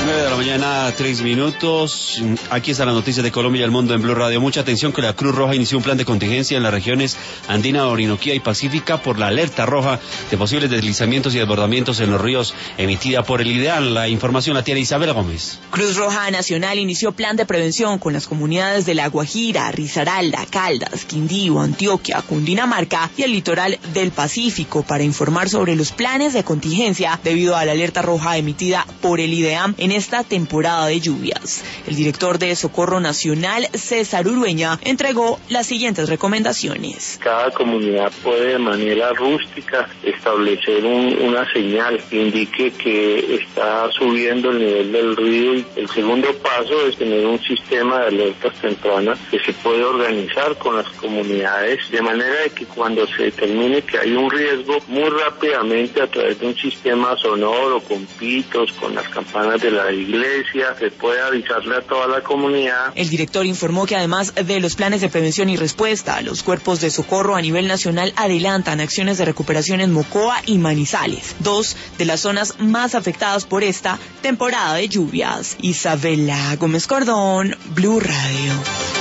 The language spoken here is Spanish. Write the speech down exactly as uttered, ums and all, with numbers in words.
nueve de la mañana, tres minutos. Aquí está la noticia de Colombia y el mundo en Blue Radio. Mucha atención que la Cruz Roja inició un plan de contingencia en las regiones Andina, Orinoquía y Pacífica por la alerta roja de posibles deslizamientos y desbordamientos en los ríos emitida por el IDEAM. La información la tiene Isabela Gómez. Cruz Roja Nacional inició plan de prevención con las comunidades de La Guajira, Risaralda, Caldas, Quindío, Antioquia, Cundinamarca y el litoral del Pacífico para informar sobre los planes de contingencia debido a la alerta roja emitida por el IDEAM en esta temporada de lluvias. El director de Socorro Nacional, César Urueña, entregó las siguientes recomendaciones. Cada comunidad puede de manera rústica establecer un, una señal que indique que está subiendo el nivel del río, y el segundo paso es tener un sistema de alertas tempranas que se puede organizar con las comunidades de manera de que cuando se determine que hay un riesgo, muy rápidamente a través de un sistema sonoro, con pitos, con las campanas de la iglesia, se puede avisarle a toda la comunidad. El director informó que además de los planes de prevención y respuesta, los cuerpos de socorro a nivel nacional adelantan acciones de recuperación en Mocoa y Manizales, dos de las zonas más afectadas por esta temporada de lluvias. Isabela Gómez Cordón, Blue Radio.